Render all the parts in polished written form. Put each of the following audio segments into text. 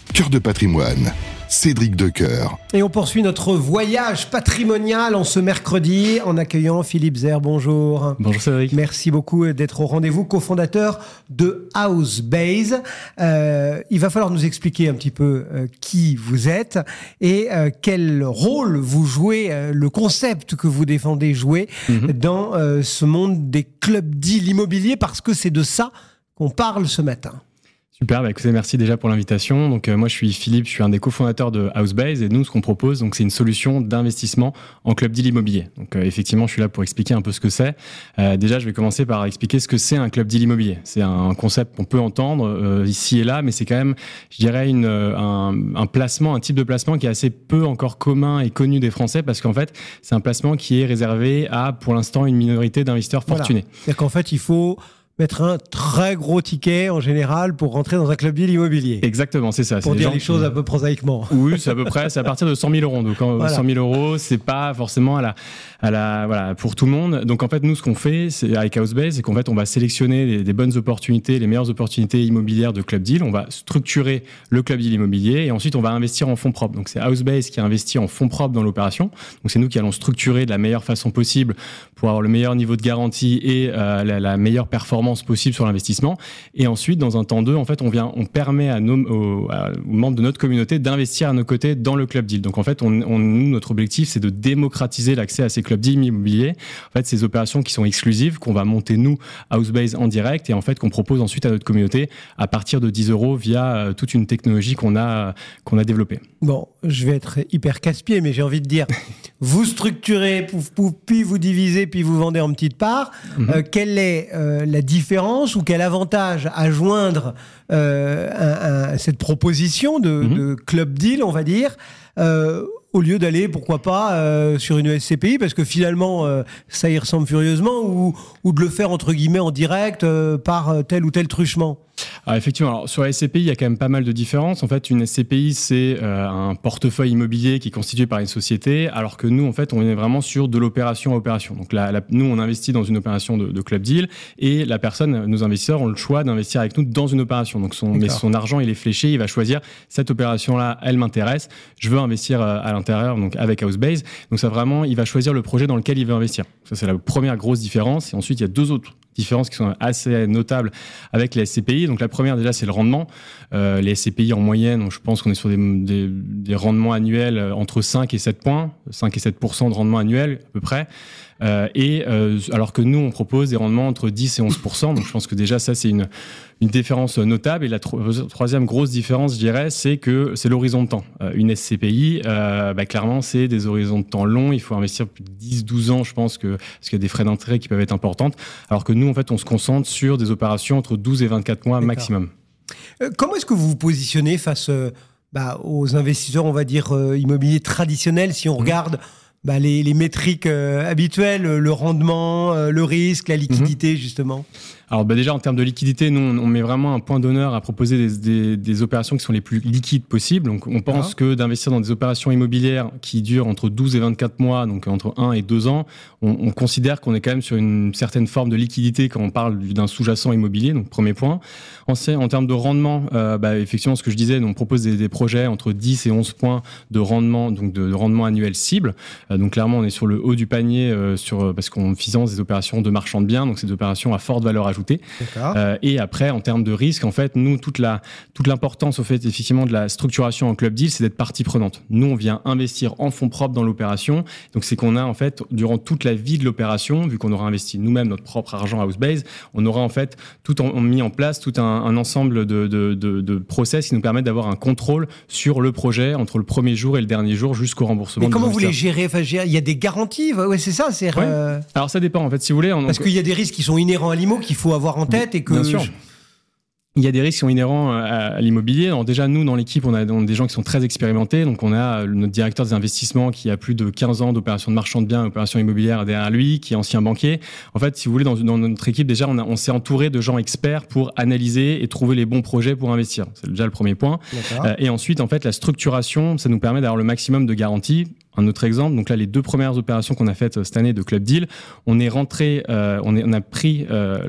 Cœur de patrimoine, Cédric Decoeur. Et on poursuit notre voyage patrimonial en ce mercredi en accueillant Philippe Zer. Bonjour. Bonjour Cédric. Merci beaucoup d'être au rendez-vous, cofondateur de Housebase. Il va falloir nous expliquer un petit peu qui vous êtes et quel rôle vous jouez, le concept que vous défendez jouer dans ce monde des clubs deals immobiliers, parce que c'est de ça qu'on parle ce matin. Super, écoutez, merci déjà pour l'invitation. Donc moi je suis Philippe, je suis un des cofondateurs de Housebase et nous ce qu'on propose, donc c'est une solution d'investissement en club deal immobilier. Donc effectivement, je suis là pour expliquer un peu ce que c'est. Déjà, je vais commencer par expliquer ce que c'est un club deal immobilier. C'est un concept qu'on peut entendre ici et là, mais c'est quand même, je dirais, un placement, un type de placement qui est assez peu encore commun et connu des Français, parce qu'en fait, c'est un placement qui est réservé à, pour l'instant, une minorité d'investisseurs fortunés. C'est-à-dire qu'en fait, il faut mettre un très gros ticket en général pour rentrer dans un club deal immobilier. Exactement, c'est ça. Pour dire les choses un peu prosaïquement. Oui, c'est à peu près, c'est à partir de 100 000 euros. Donc, 100 000 euros, c'est pas forcément voilà, pour tout le monde. Donc, en fait, nous, ce qu'on fait, c'est, avec Housebase, c'est qu'en fait, on va sélectionner des bonnes opportunités, les meilleures opportunités immobilières de club deal. On va structurer le club deal immobilier et ensuite, on va investir en fonds propres. Donc, c'est Housebase qui investit en fonds propres dans l'opération. Donc, c'est nous qui allons structurer de la meilleure façon possible pour avoir le meilleur niveau de garantie et la meilleure performance possible sur l'investissement. Et ensuite, dans un temps 2, en fait, on permet aux membres de notre communauté d'investir à nos côtés dans le club deal. Donc, en fait, notre objectif, c'est de démocratiser l'accès à ces clubs deal immobiliers. En fait, ces opérations qui sont exclusives, qu'on va monter nous, Housebase, en direct, et en fait, qu'on propose ensuite à notre communauté à partir de 10 euros via toute une technologie qu'on a développée. Bon, je vais être hyper casse-pied, mais j'ai envie de dire, vous structurez, puis vous divisez, puis vous vendez en petites parts. Quelle est la différence ou quel avantage à joindre cette proposition de club deal, on va dire, au lieu d'aller, pourquoi pas, sur une SCPI, parce que finalement, ça y ressemble furieusement, ou de le faire, entre guillemets, en direct par tel ou tel truchement? Alors effectivement, alors sur la SCPI, il y a quand même pas mal de différences. En fait, une SCPI, c'est un portefeuille immobilier qui est constitué par une société, alors que nous, en fait, on est vraiment sur de l'opération à opération. Donc nous, on investit dans une opération de club deal, et la personne, nos investisseurs, ont le choix d'investir avec nous dans une opération. Donc son argent, il est fléché, il va choisir cette opération-là, elle m'intéresse, je veux investir à l'intérieur, donc avec Housebase. Donc ça vraiment, il va choisir le projet dans lequel il veut investir. Ça, c'est la première grosse différence. Et ensuite, il y a deux autres différences qui sont assez notables avec les SCPI. Donc la première, déjà, c'est le rendement. Les SCPI en moyenne, je pense qu'on est sur des rendements annuels entre 5 et 7 points, 5 et 7% de rendement annuel à peu près. Alors que nous, on propose des rendements entre 10 et 11%. Donc je pense que déjà, ça, c'est une différence notable. Et la troisième grosse différence, je dirais, c'est que c'est l'horizon de temps. Une SCPI, clairement, c'est des horizons de temps longs. Il faut investir plus de 10-12 ans, je pense, parce qu'il y a des frais d'intérêt qui peuvent être importantes. Alors que nous, en fait, on se concentre sur des opérations entre 12 et 24 mois maximum. Comment est-ce que vous vous positionnez face aux investisseurs, on va dire, immobiliers traditionnels, si on regarde les métriques habituelles, le rendement, le risque, la liquidité, justement? Alors déjà, en termes de liquidité, nous, on met vraiment un point d'honneur à proposer des opérations qui sont les plus liquides possibles. Donc, on pense que d'investir dans des opérations immobilières qui durent entre 12 et 24 mois, donc entre 1 et 2 ans, on considère qu'on est quand même sur une certaine forme de liquidité quand on parle d'un sous-jacent immobilier, donc premier point. En termes de rendement, effectivement, ce que je disais, on propose des projets entre 10 et 11 points de rendement, donc de rendement annuel cible. Donc clairement, on est sur le haut du panier parce qu'on finance des opérations de marchand de biens, donc c'est des opérations à forte valeur ajoutée. Et après, en termes de risque, en fait, nous, toute l'importance, au fait, effectivement, de la structuration en club deal, c'est d'être partie prenante. Nous, on vient investir en fonds propres dans l'opération. Donc, c'est qu'on a, en fait, durant toute la vie de l'opération, vu qu'on aura investi nous-mêmes notre propre argent à Housebase, on aura, en fait, mis en place tout un ensemble de process qui nous permettent d'avoir un contrôle sur le projet entre le premier jour et le dernier jour jusqu'au remboursement. Mais comment vous les gérez? Il y a des garanties? Ouais, c'est ça. Alors, ça dépend, en fait, si vous voulez. Parce qu'il y a des risques qui sont inhérents à l'IMO qu'il faut avoir en tête et que... Bien sûr. Il y a des risques qui sont inhérents à l'immobilier. Alors déjà, nous, dans l'équipe, on a des gens qui sont très expérimentés. Donc, on a notre directeur des investissements qui a plus de 15 ans d'opérations de marchand de biens, opérations immobilières derrière lui, qui est ancien banquier. En fait, si vous voulez, dans notre équipe, déjà, on s'est entouré de gens experts pour analyser et trouver les bons projets pour investir. C'est déjà le premier point. Et ensuite, en fait, la structuration, ça nous permet d'avoir le maximum de garanties. un autre exemple. Donc là, les 2 premières opérations qu'on a faites cette année de Club Deal, on a pris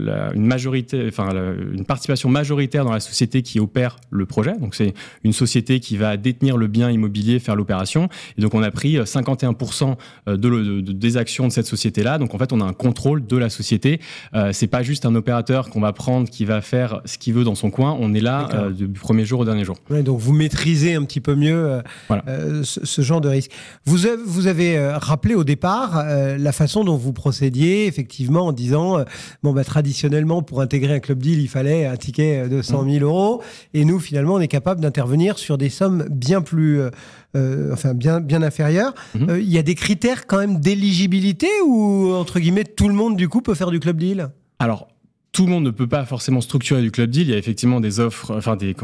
une participation majoritaire dans la société qui opère le projet. Donc c'est une société qui va détenir le bien immobilier, faire l'opération. Et donc on a pris 51% des actions de cette société-là. Donc en fait, on a un contrôle de la société. C'est pas juste un opérateur qu'on va prendre qui va faire ce qu'il veut dans son coin. On est là du premier jour au dernier jour. Ouais, donc vous maîtrisez un petit peu mieux ce genre de risque. Vous avez rappelé au départ la façon dont vous procédiez, effectivement, en disant traditionnellement, pour intégrer un Club Deal, il fallait un ticket de 100 000 euros. Et nous, finalement, on est capable d'intervenir sur des sommes bien plus, bien inférieures. Il y a des critères quand même d'éligibilité ou, entre guillemets, tout le monde, du coup, peut faire du Club Deal ? Alors, tout le monde ne peut pas forcément structurer du Club Deal. Il y a effectivement des offres,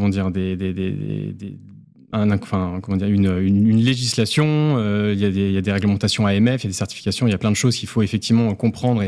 une législation, il y a des réglementations AMF, il y a des certifications, il y a plein de choses qu'il faut effectivement comprendre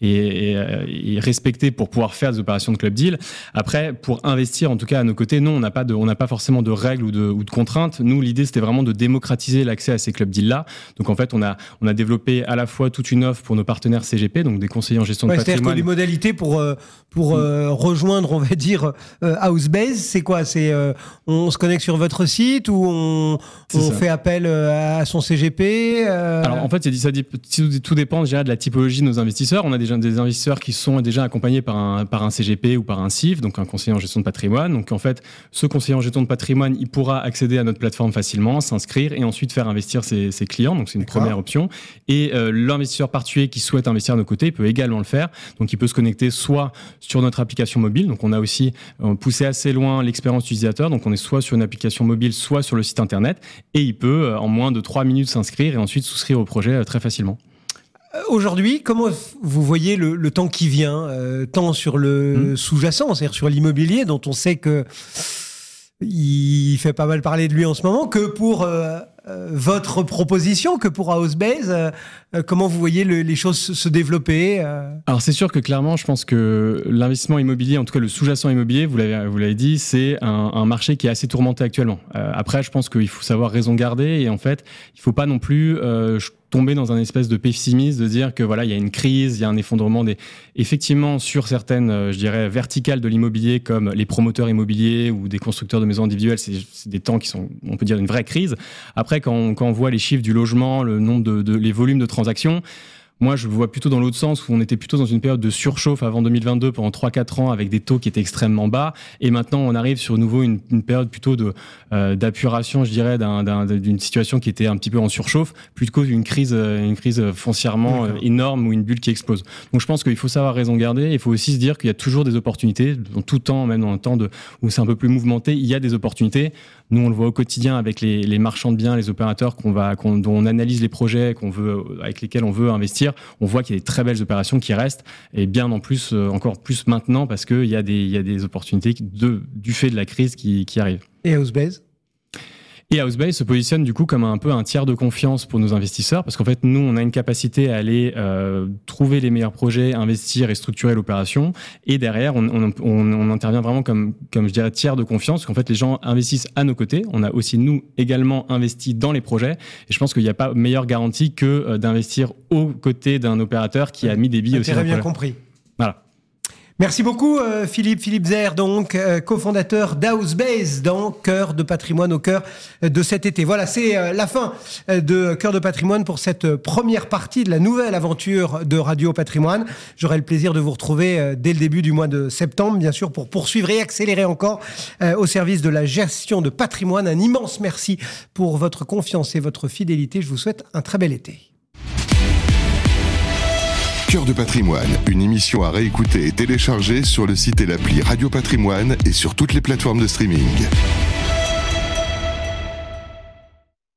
et respecter pour pouvoir faire des opérations de Club Deal. Après, pour investir, en tout cas à nos côtés, non, on n'a pas forcément de règles ou de contraintes. Nous, l'idée, c'était vraiment de démocratiser l'accès à ces Club Deal-là. Donc en fait, on a développé à la fois toute une offre pour nos partenaires CGP, donc des conseillers en gestion de patrimoine. C'est-à-dire que les modalités pour rejoindre, on va dire, Housebase, c'est quoi ? On se connecte sur votre site ou on fait appel à son CGP Alors en fait, tout dépend déjà de la typologie de nos investisseurs. On a déjà des investisseurs qui sont déjà accompagnés par un CGP ou par un CIF, donc un conseiller en gestion de patrimoine. Donc en fait, ce conseiller en gestion de patrimoine, il pourra accéder à notre plateforme facilement, s'inscrire et ensuite faire investir ses clients. Donc c'est une première option. Et l'investisseur particulier qui souhaite investir à nos côtés, il peut également le faire. Donc il peut se connecter soit sur notre application mobile. Donc on a aussi poussé assez loin l'expérience utilisateur. Donc on est soit sur une application mobile, soit sur le site internet, et il peut en moins de 3 minutes s'inscrire et ensuite souscrire au projet très facilement. Aujourd'hui, comment vous voyez le temps qui vient, tant sur le sous-jacent, c'est-à-dire sur l'immobilier, dont on sait que il fait pas mal parler de lui en ce moment, que pour votre proposition, que pour Housebase, comment vous voyez les choses se développer Alors c'est sûr que clairement, je pense que l'investissement immobilier, en tout cas le sous-jacent immobilier, vous l'avez dit, c'est un marché qui est assez tourmenté actuellement. Après, je pense qu'il faut savoir raison garder et en fait, il faut pas non plus tomber dans un espèce de pessimisme, de dire que voilà, il y a une crise, il y a un effondrement effectivement sur certaines, je dirais, verticales de l'immobilier comme les promoteurs immobiliers ou des constructeurs de maisons individuelles, c'est des temps qui sont, on peut dire, une vraie crise. Après, quand on voit les chiffres du logement, le nombre les volumes de transactions, moi, je le vois plutôt dans l'autre sens, où on était plutôt dans une période de surchauffe avant 2022 pendant 3-4 ans avec des taux qui étaient extrêmement bas. Et maintenant, on arrive sur nouveau une période plutôt d'apuration, je dirais, d'une situation qui était un petit peu en surchauffe, plutôt qu'une crise foncièrement énorme ou une bulle qui explose. Donc, je pense qu'il faut savoir raison garder. Il faut aussi se dire qu'il y a toujours des opportunités. Dans tout temps, même dans un temps où c'est un peu plus mouvementé, il y a des opportunités. Nous, on le voit au quotidien avec les marchands de biens, les opérateurs dont on analyse les projets avec lesquels on veut investir. On voit qu'il y a des très belles opérations qui restent et bien en plus, encore plus maintenant parce qu'il y a des opportunités du fait de la crise qui arrivent. Et Housebase ? Et Housebase se positionne du coup comme un peu un tiers de confiance pour nos investisseurs parce qu'en fait, nous, on a une capacité à aller trouver les meilleurs projets, investir et structurer l'opération. Et derrière, on intervient vraiment comme je dirais, tiers de confiance parce qu'en fait, les gens investissent à nos côtés. On a aussi, nous, également investi dans les projets. Et je pense qu'il n'y a pas meilleure garantie que d'investir aux côtés d'un opérateur qui a mis des billes aussi dans le projet. Très bien compris. Voilà. Merci beaucoup Philippe Zer, donc cofondateur d'Housebase dans Cœur de Patrimoine au cœur de cet été. Voilà, c'est la fin de Cœur de Patrimoine pour cette première partie de la nouvelle aventure de Radio Patrimoine. J'aurai le plaisir de vous retrouver dès le début du mois de septembre, bien sûr, pour poursuivre et accélérer encore au service de la gestion de patrimoine. Un immense merci pour votre confiance et votre fidélité. Je vous souhaite un très bel été. Cœur de Patrimoine, une émission à réécouter et télécharger sur le site et l'appli Radio Patrimoine et sur toutes les plateformes de streaming.